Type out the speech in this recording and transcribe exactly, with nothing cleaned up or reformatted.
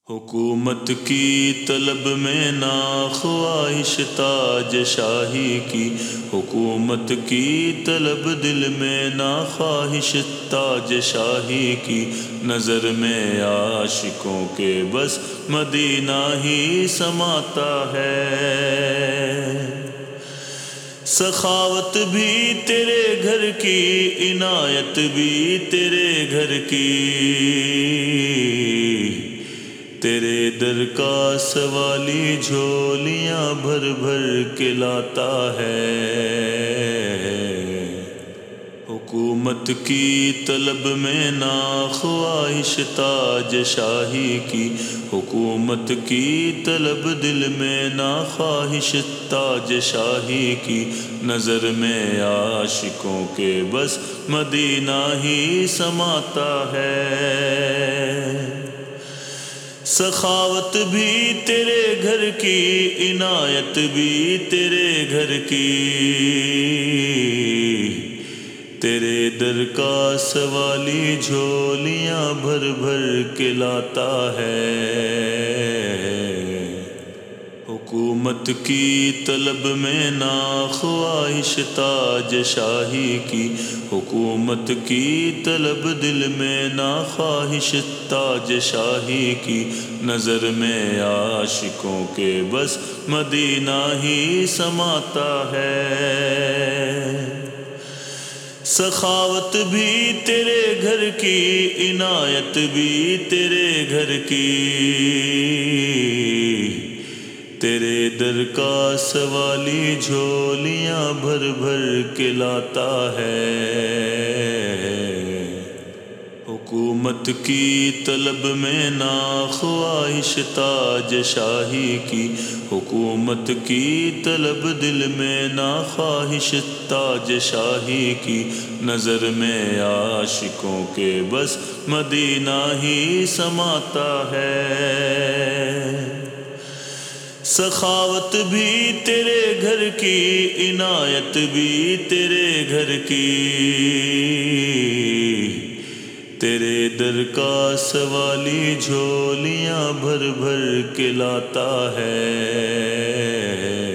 حکومت کی طلب میں نا خواہش تاج شاہی کی، حکومت کی طلب دل میں نا خواہش تاج شاہی کی، نظر میں عاشقوں کے بس مدینہ ہی سماتا ہے۔ سخاوت بھی تیرے گھر کی، عنایت بھی تیرے گھر کی، تیرے در کا سوالی جھولیاں بھر بھر کے لاتا ہے۔ حکومت کی طلب میں نا خواہش تاج شاہی کی، حکومت کی طلب دل میں نا خواہش تاج شاہی کی، نظر میں عاشقوں کے بس مدینہ ہی سماتا ہے۔ سخاوت بھی تیرے گھر کی، عنایت بھی تیرے گھر کی، تیرے در کا سوالی جھولیاں بھر بھر کے لاتا ہے۔ حکومت کی طلب میں نا خواہش تاج شاہی کی، حکومت کی طلب دل میں نا خواہش تاج شاہی کی، نظر میں عاشقوں کے بس مدینہ ہی سماتا ہے۔ سخاوت بھی تیرے گھر کی، عنایت بھی تیرے گھر کی، تیرے در کا سوالی جھولیاں بھر بھر کے لاتا ہے۔ حکومت کی طلب میں نا خواہش تاج شاہی کی، حکومت کی طلب دل میں نا خواہش تاج شاہی کی، نظر میں عاشقوں کے بس مدینہ ہی سماتا ہے۔ سخاوت بھی تیرے گھر کی، عنایت بھی تیرے گھر کی، تیرے در کا سوالی جھولیاں بھر بھر کے لاتا ہے۔